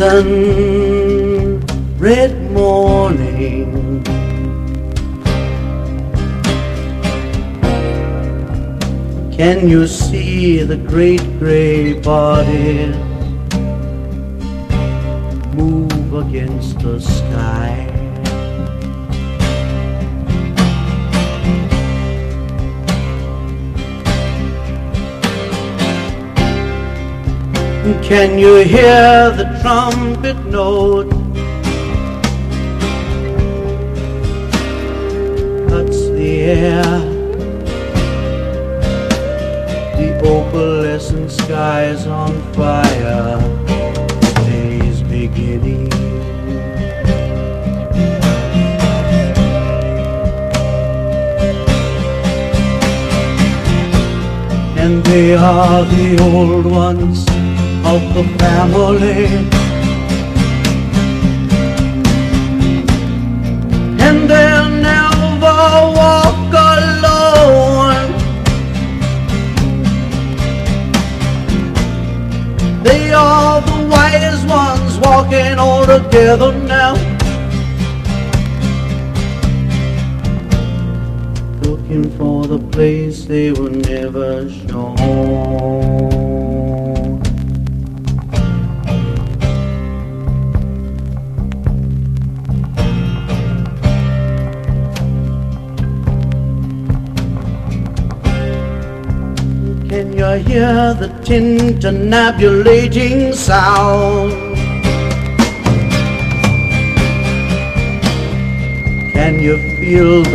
golden red morning. Can you see the great gray body move against the sky? Can you hear the trumpet note cuts the air? The opalescent sky's on fire, the day's beginning. And they are the old ones of the family, and they'll never walk alone. They are the wise ones walking all together now, looking for the place they were never shown. Can you hear the tintinnabulating sound? Can you feel